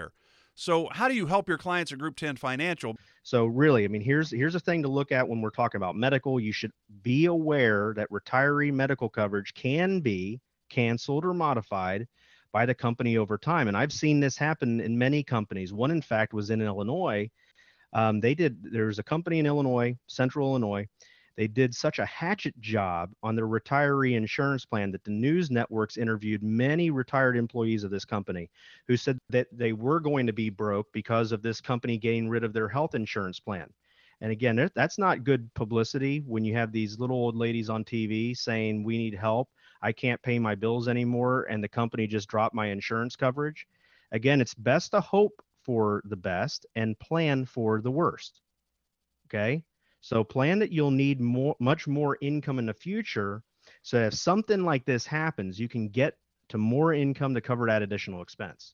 So how do you help your clients at Group ten Financial? So really, I mean, here's here's a thing to look at when we're talking about medical. You should be aware that retiree medical coverage can be canceled or modified by the company over time. And I've seen this happen in many companies. One, in fact, was in Illinois. Um, they did, there's a company in Illinois, Central Illinois. They did such a hatchet job on their retiree insurance plan that the news networks interviewed many retired employees of this company who said that they were going to be broke because of this company getting rid of their health insurance plan. And again, that's not good publicity when you have these little old ladies on T V saying, we need help, I can't pay my bills anymore, and the company just dropped my insurance coverage. Again, it's best to hope for the best and plan for the worst. Okay? So plan that you'll need more, much more income in the future. So if something like this happens, you can get to more income to cover that additional expense.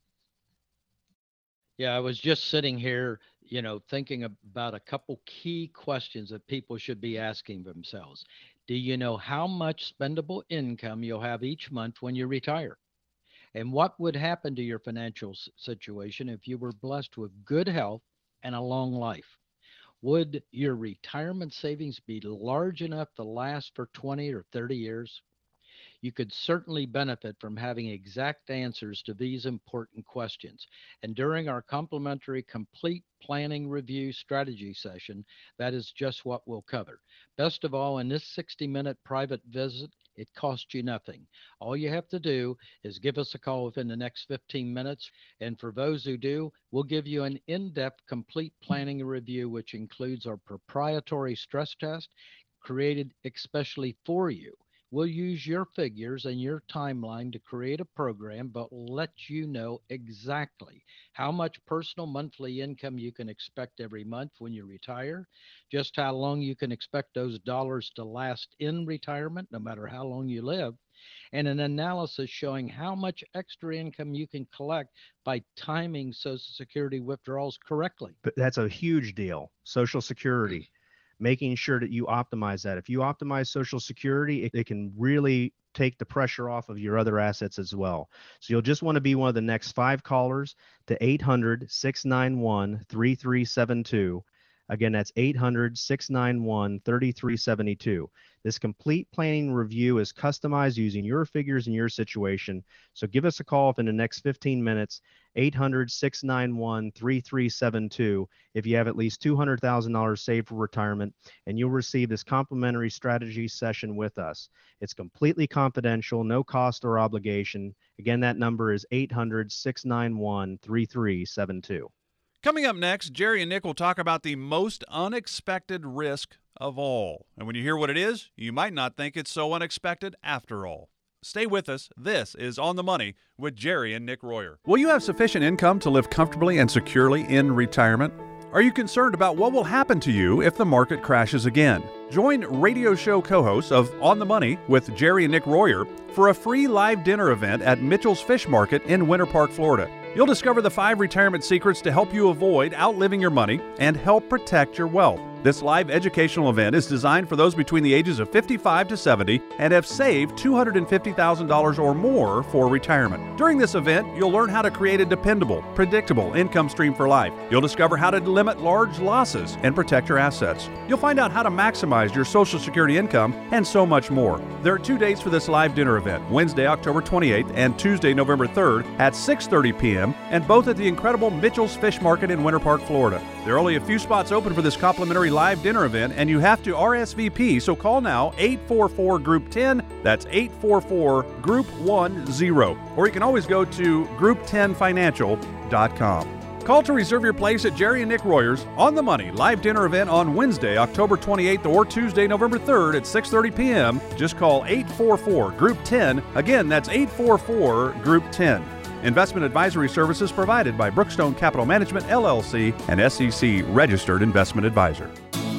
Yeah, I was just sitting here, you know, thinking about a couple key questions that people should be asking themselves. Do you know how much spendable income you'll have each month when you retire? And what would happen to your financial situation if you were blessed with good health and a long life? Would your retirement savings be large enough to last for twenty or thirty years? You could certainly benefit from having exact answers to these important questions. And during our complimentary complete planning review strategy session, that is just what we'll cover. Best of all, in this sixty minute private visit, it costs you nothing. All you have to do is give us a call within the next fifteen minutes. And for those who do, we'll give you an in-depth complete planning review, which includes our proprietary stress test created especially for you. We'll use your figures and your timeline to create a program, but let you know exactly how much personal monthly income you can expect every month when you retire, just how long you can expect those dollars to last in retirement, no matter how long you live, and an analysis showing how much extra income you can collect by timing Social Security withdrawals correctly. But that's a huge deal. Social Security. Making sure that you optimize that. If you optimize Social Security, it, it can really take the pressure off of your other assets as well. So you'll just want to be one of the next five callers to eight hundred, six nine one, three three seven two. Again, that's eight hundred, six nine one, three three seven two. This complete planning review is customized using your figures and your situation. So give us a call within the next fifteen minutes, eight hundred, six nine one, three three seven two, if you have at least two hundred thousand dollars saved for retirement, and you'll receive this complimentary strategy session with us. It's completely confidential, no cost or obligation. Again, that number is eight hundred, six nine one, three three seven two. Coming up next, Jerry and Nick will talk about the most unexpected risk of all. And when you hear what it is, you might not think it's so unexpected after all. Stay with us. This is On the Money with Jerry and Nick Royer. Will you have sufficient income to live comfortably and securely in retirement? Are you concerned about what will happen to you if the market crashes again? Join radio show co-hosts of On the Money with Jerry and Nick Royer for a free live dinner event at Mitchell's Fish Market in Winter Park, Florida. You'll discover the five retirement secrets to help you avoid outliving your money and help protect your wealth. This live educational event is designed for those between the ages of fifty-five to seventy and have saved two hundred fifty thousand dollars or more for retirement. During this event, you'll learn how to create a dependable, predictable income stream for life. You'll discover how to limit large losses and protect your assets. You'll find out how to maximize your Social Security income and so much more. There are two dates for this live dinner event, Wednesday, October twenty-eighth and Tuesday, November third at six thirty p.m. and both at the incredible Mitchell's Fish Market in Winter Park, Florida. There are only a few spots open for this complimentary live dinner event, and you have to R S V P, so call now, eight four four, group ten, that's eight four four, group ten, or you can always go to group ten financial dot com. Call to reserve your place at Jerry and Nick Royer's On the Money live dinner event on Wednesday, October twenty-eighth or Tuesday, November third at six thirty p.m. Just call eight four four, group ten. Again, that's eight four four, group ten. Investment advisory services provided by Brookstone Capital Management, L L C, an S E C registered investment advisor.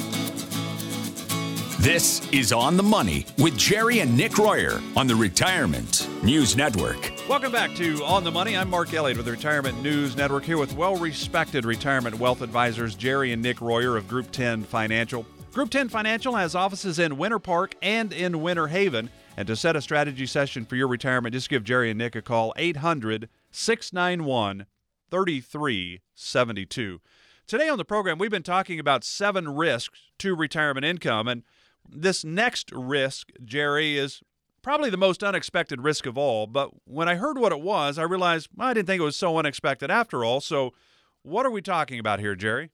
This is On the Money with Jerry and Nick Royer on the Retirement News Network. Welcome back to On the Money. I'm Mark Elliott with the Retirement News Network, here with well-respected retirement wealth advisors Jerry and Nick Royer of Group ten Financial. Group ten Financial has offices in Winter Park and in Winter Haven. And to set a strategy session for your retirement, just give Jerry and Nick a call, eight hundred, six nine one, thirty-three seventy-two. Today on the program, we've been talking about seven risks to retirement income, and this next risk, Jerry, is probably the most unexpected risk of all. But when I heard what it was, I realized well, I didn't think it was so unexpected after all. So what are we talking about here, Jerry?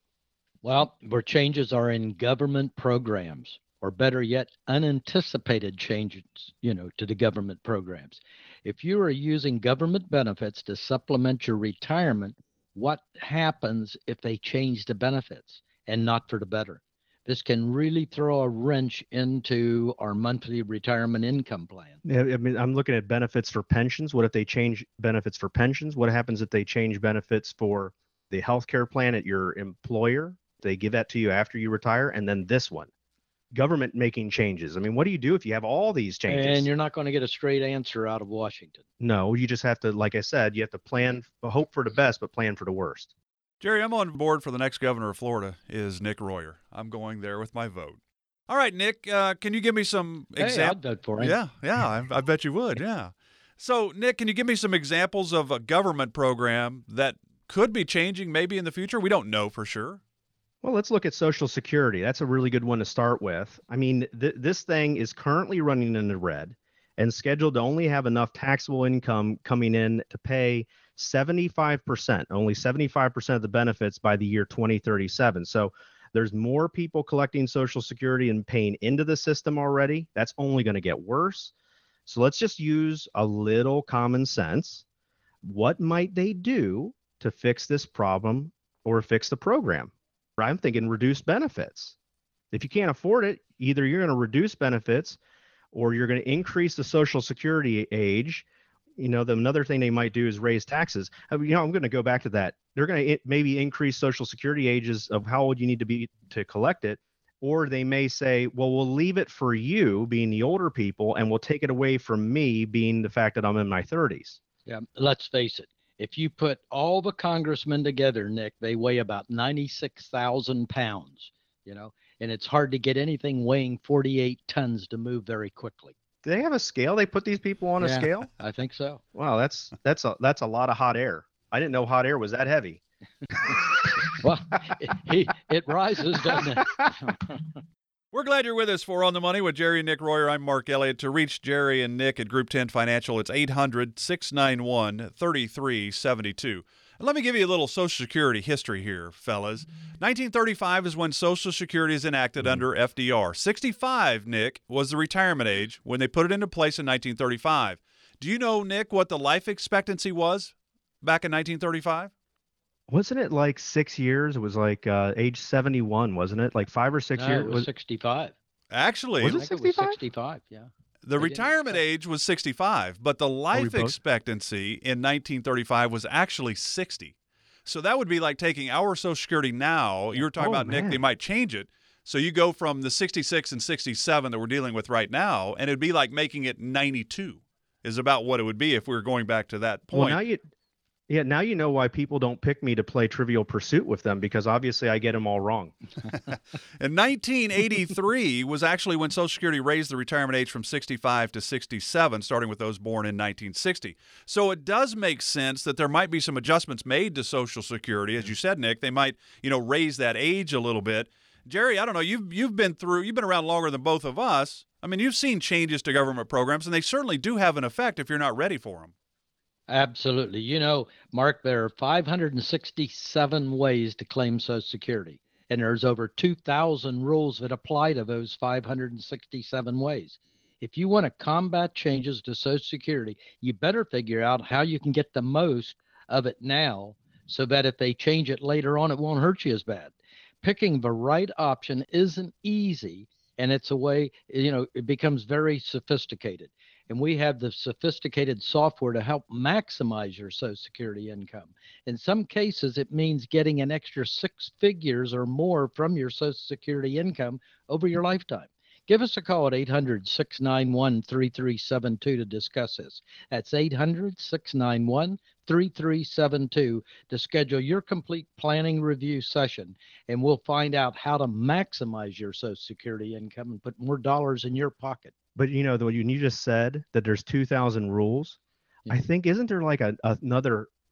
Well, where changes are in government programs, or better yet, unanticipated changes, you know, to the government programs. If you are using government benefits to supplement your retirement, what happens if they change the benefits and not for the better? This can really throw a wrench into our monthly retirement income plan. Yeah, I mean, I'm looking at benefits for pensions. What if they change benefits for pensions? What happens if they change benefits for the healthcare plan at your employer? They give that to you after you retire. And then this one, government making changes. I mean, what do you do if you have all these changes? And you're not going to get a straight answer out of Washington. No, you just have to, like I said, you have to plan, hope for the best, but plan for the worst. Jerry, I'm on board for the next governor of Florida is Nick Royer. I'm going there with my vote. All right, Nick, uh, can you give me some examples? Hey, I'd vote for him. Yeah, yeah, I, I bet you would, yeah. So, Nick, can you give me some examples of a government program that could be changing maybe in the future? We don't know for sure. Well, let's look at Social Security. That's a really good one to start with. I mean, th- this thing is currently running in the red and scheduled to only have enough taxable income coming in to pay seventy-five percent, only seventy-five percent of the benefits by the year twenty thirty-seven. So there's more people collecting Social Security and paying into the system already. That's only going to get worse. So let's just use a little common sense. What might they do to fix this problem or fix the program? I'm thinking reduce benefits. If you can't afford it, either you're going to reduce benefits or you're going to increase the Social Security age. You know, the, another thing they might do is raise taxes. I mean, you know, I'm going to go back to that. They're going to maybe increase Social Security ages of how old you need to be to collect it. Or they may say, well, we'll leave it for you, being the older people, and we'll take it away from me, being the fact that I'm in my thirties. Yeah, let's face it. If you put all the congressmen together, Nick, they weigh about ninety-six thousand pounds, you know, and it's hard to get anything weighing forty-eight tons to move very quickly. Do they have a scale? They put these people on yeah, a scale? I think so. Wow, that's that's a that's a lot of hot air. I didn't know hot air was that heavy. Well, it, it rises, doesn't it? We're glad you're with us for On the Money with Jerry and Nick Royer. I'm Mark Elliott. To reach Jerry and Nick at Group ten Financial, it's eight hundred, six nine one, three three seven two. And let me give you a little Social Security history here, fellas. nineteen thirty-five is when Social Security is enacted under F D R. sixty-five, Nick, was the retirement age when they put it into place in nineteen thirty-five. Do you know, Nick, what the life expectancy was back in nineteen thirty-five? Wasn't it like six years? It was like uh, age seventy-one, wasn't it? Like five or six no, years? It was sixty-five. Actually, was I it think it was sixty-five? sixty-five, yeah. the They retirement didn't- age was sixty-five, but the life both? expectancy in nineteen thirty-five was actually sixty. So that would be like taking our Social Security now. You were talking Oh, about, Nick, man. they might change it. So you go from the sixty-six and sixty-seven that we're dealing with right now, and it'd be like making it ninety-two is about what it would be if we were going back to that point. Well, now you, yeah, now you know why people don't pick me to play Trivial Pursuit with them, because obviously I get them all wrong. And nineteen eighty-three was actually when Social Security raised the retirement age from sixty-five to sixty-seven, starting with those born in nineteen sixty. So it does make sense that there might be some adjustments made to Social Security. As you said, Nick, they might, you know, raise that age a little bit. Jerry, I don't know, you've you've been through, you've been around longer than both of us. I mean, you've seen changes to government programs, and they certainly do have an effect if you're not ready for them. Absolutely. You know, Mark, there are five hundred sixty-seven ways to claim Social Security, and there's over two thousand rules that apply to those five hundred sixty-seven ways. If you want to combat changes to Social Security, you better figure out how you can get the most of it now so that if they change it later on, it won't hurt you as bad. Picking the right option isn't easy, and it's a way, you know, it becomes very sophisticated. And we have the sophisticated software to help maximize your Social Security income. In some cases, it means getting an extra six figures or more from your Social Security income over your lifetime. Give us a call at eight hundred, six nine one, three three seven two to discuss this. That's eight hundred, six nine one, three three seven two to schedule your complete planning review session, and we'll find out how to maximize your Social Security income and put more dollars in your pocket. But you know, the when you just said that there's two thousand rules, Yeah. I think isn't there like a, another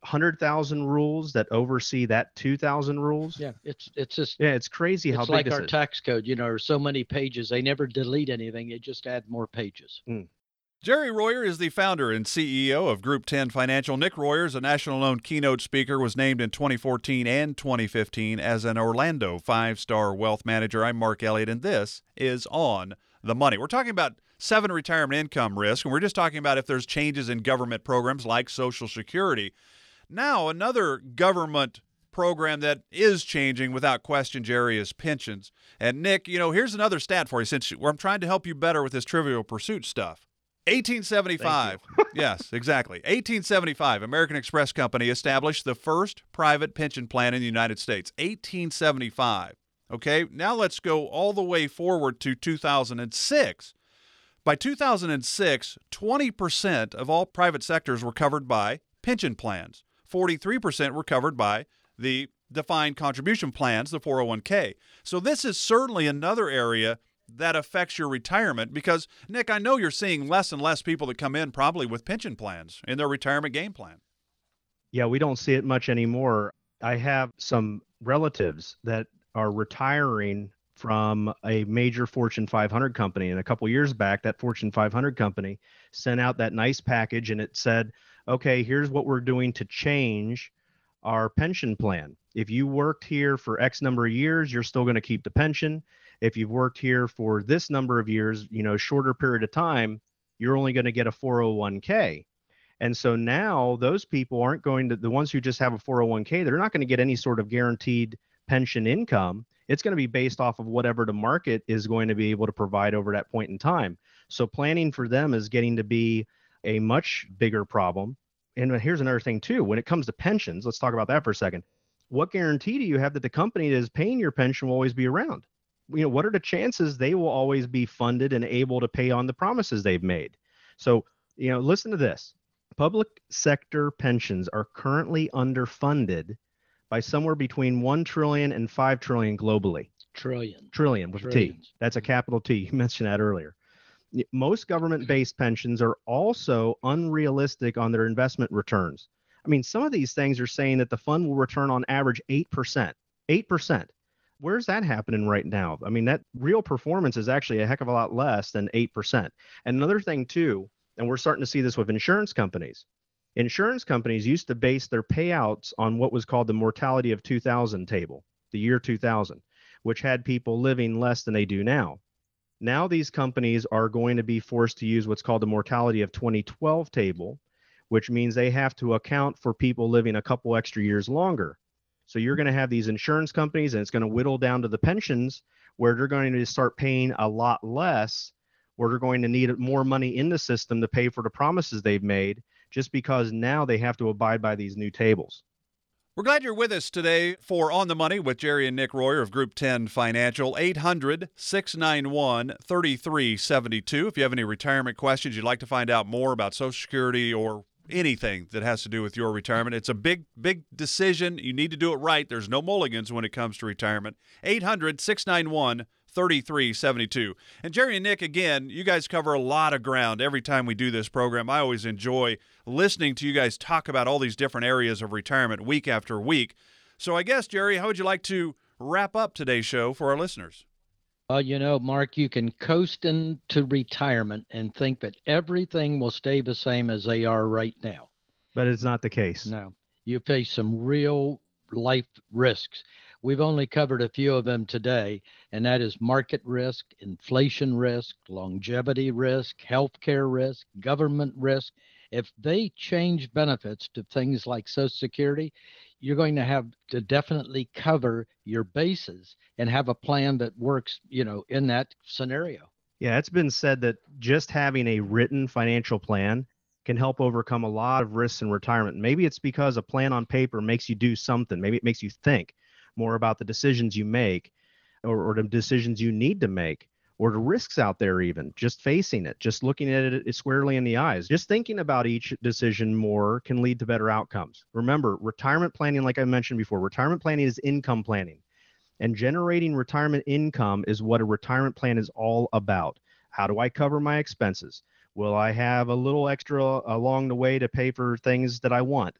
hundred thousand rules that oversee that two thousand rules. Yeah, it's it's just Yeah, it's crazy how it's big like this our is. tax code. You know, there's so many pages. They never delete anything. They just add more pages. Mm. Jerry Royer is the founder and C E O of Group ten Financial. Nick Royer is a national known keynote speaker, was named in twenty fourteen and twenty fifteen as an Orlando five-star wealth manager. I'm Mark Elliott, and this is On the Money. We're talking about seven retirement income risk, and we're just talking about if there's changes in government programs like Social Security. Now, another government program that is changing without question, Jerry, is pensions. And Nick, you know, here's another stat for you, since I'm trying to help you better with this Trivial Pursuit stuff. eighteen seventy-five. Yes, exactly. eighteen seventy-five, American Express Company established the first private pension plan in the United States. eighteen seventy-five. Okay, now let's go all the way forward to two thousand six. By two thousand six, twenty percent of all private sectors were covered by pension plans. forty-three percent were covered by the defined contribution plans, the four oh one k. So this is certainly another area that affects your retirement because, Nick, I know you're seeing less and less people that come in probably with pension plans in their retirement game plan. Yeah, we don't see it much anymore. I have some relatives that are retiring from a major Fortune five hundred company. And a couple years back, that Fortune five hundred company sent out that nice package and it said, okay, here's what we're doing to change our pension plan. If you worked here for X number of years, you're still going to keep the pension. If you've worked here for this number of years, you know, shorter period of time, you're only going to get a four oh one k. And so now those people aren't going to, the ones who just have a four oh one k, they're not going to get any sort of guaranteed pension income. It's going to be based off of whatever the market is going to be able to provide over that point in time. So planning for them is getting to be a much bigger problem. And here's another thing too, when it comes to pensions, let's talk about that for a second. What guarantee do you have that the company that is paying your pension will always be around? You know, what are the chances they will always be funded and able to pay on the promises they've made? So, you know, listen to this. Public sector pensions are currently underfunded by somewhere between one trillion and five trillion globally. Trillion. Trillion with a T. Trillions. That's a capital T. You mentioned that earlier. Most government-based pensions are also unrealistic on their investment returns. I mean, some of these things are saying that the fund will return on average eight percent. eight percent. Where's that happening right now? I mean, that real performance is actually a heck of a lot less than eight percent. And another thing too, and we're starting to see this with insurance companies. Insurance companies used to base their payouts on what was called the mortality of two thousand table, the year two thousand, which had people living less than they do now. Now these companies are going to be forced to use what's called the mortality of twenty twelve table, which means they have to account for people living a couple extra years longer. So you're going to have these insurance companies, and it's going to whittle down to the pensions where they're going to start paying a lot less, where they're going to need more money in the system to pay for the promises they've made, just because now they have to abide by these new tables. We're glad you're with us today for On the Money with Jerry and Nick Royer of Group ten Financial. eight hundred, six nine one, three three seven two. If you have any retirement questions, you'd like to find out more about Social Security or anything that has to do with your retirement, it's a big, big decision. You need to do it right. There's no mulligans when it comes to retirement. eight hundred, six nine one, three three seven two. And Jerry and Nick, again, you guys cover a lot of ground every time we do this program. I always enjoy listening to you guys talk about all these different areas of retirement week after week. So I guess, Jerry, how would you like to wrap up today's show for our listeners? Well, you know, Mark, you can coast into retirement and think that everything will stay the same as they are right now. But it's not the case. No, you face some real life risks. We've only covered a few of them today, and that is market risk, inflation risk, longevity risk, healthcare risk, government risk. If they change benefits to things like Social Security, you're going to have to definitely cover your bases and have a plan that works, you know, in that scenario. Yeah, it's been said that just having a written financial plan can help overcome a lot of risks in retirement. Maybe it's because a plan on paper makes you do something. Maybe it makes you think more about the decisions you make or, or the decisions you need to make or the risks out there even, just facing it, just looking at it squarely in the eyes. Just thinking about each decision more can lead to better outcomes. Remember, retirement planning, like I mentioned before, retirement planning is income planning. And generating retirement income is what a retirement plan is all about. How do I cover my expenses? Will I have a little extra along the way to pay for things that I want?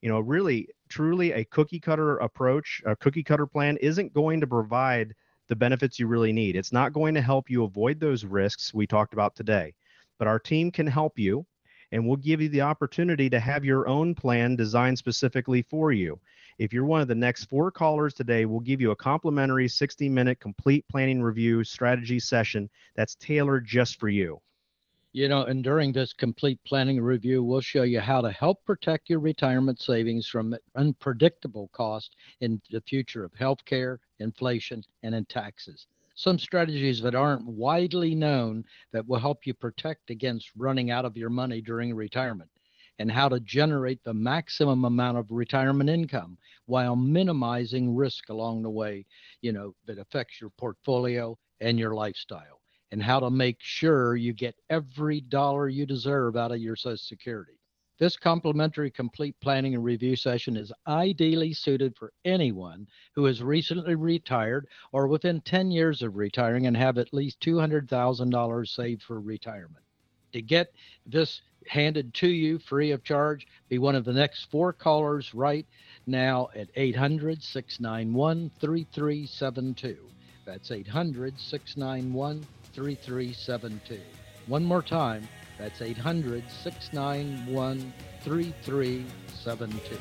You know, really, truly a cookie cutter approach, a cookie cutter plan isn't going to provide the benefits you really need. It's not going to help you avoid those risks we talked about today. But our team can help you, and we'll give you the opportunity to have your own plan designed specifically for you. If you're one of the next four callers today, we'll give you a complimentary sixty minute complete planning review strategy session that's tailored just for you. You know, and during this complete planning review, we'll show you how to help protect your retirement savings from unpredictable costs in the future of healthcare, inflation, and in taxes. Some strategies that aren't widely known that will help you protect against running out of your money during retirement, and how to generate the maximum amount of retirement income while minimizing risk along the way, you know, that affects your portfolio and your lifestyle, and how to make sure you get every dollar you deserve out of your Social Security. This complimentary complete planning and review session is ideally suited for anyone who has recently retired or within ten years of retiring and have at least two hundred thousand dollars saved for retirement. To get this handed to you free of charge, be one of the next four callers right now at eight hundred, six nine one, three three seven two. That's eight hundred, six nine one, three three seven two. One more time, that's eight hundred, six nine one, three three seven two.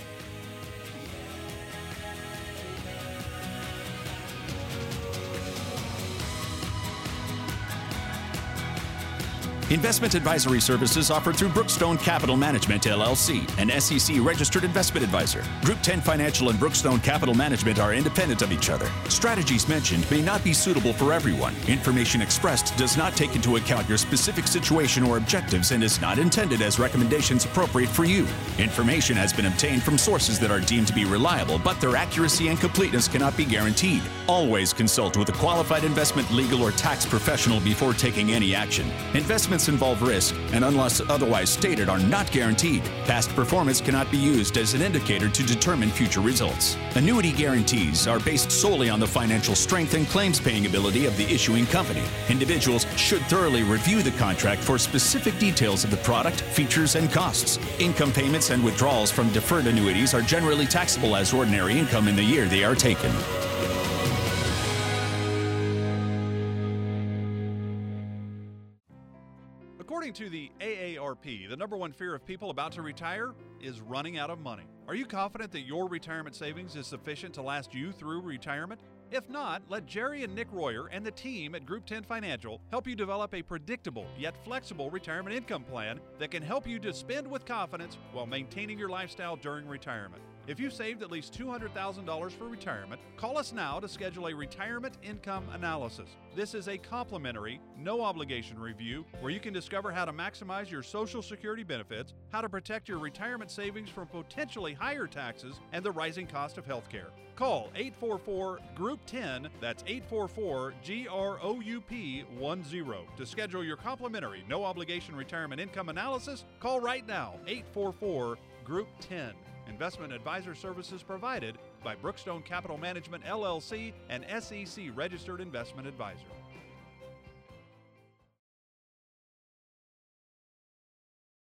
Investment advisory services offered through Brookstone Capital Management, L L C, an S E C-registered investment advisor. Group ten Financial and Brookstone Capital Management are independent of each other. Strategies mentioned may not be suitable for everyone. Information expressed does not take into account your specific situation or objectives and is not intended as recommendations appropriate for you. Information has been obtained from sources that are deemed to be reliable, but their accuracy and completeness cannot be guaranteed. Always consult with a qualified investment, legal, or tax professional before taking any action. Investment involve risk and, unless otherwise stated, are not guaranteed. Past performance cannot be used as an indicator to determine future results. Annuity guarantees are based solely on the financial strength and claims paying ability of the issuing company. Individuals should thoroughly review the contract for specific details of the product, features, and costs. Income payments and withdrawals from deferred annuities are generally taxable as ordinary income in the year they are taken. According to the A A R P, the number one fear of people about to retire is running out of money. Are you confident that your retirement savings is sufficient to last you through retirement? If not, let Jerry and Nick Royer and the team at Group ten Financial help you develop a predictable yet flexible retirement income plan that can help you to spend with confidence while maintaining your lifestyle during retirement. If you've saved at least two hundred thousand dollars for retirement, call us now to schedule a retirement income analysis. This is a complimentary, no-obligation review where you can discover how to maximize your Social Security benefits, how to protect your retirement savings from potentially higher taxes, and the rising cost of health care. Call eight four four, group ten, that's eight four four, G R O U P ten, to schedule your complimentary, no-obligation retirement income analysis. Call right now, eight four four, group ten. Investment advisor services provided by Brookstone Capital Management, L L C, an S E C registered investment advisor.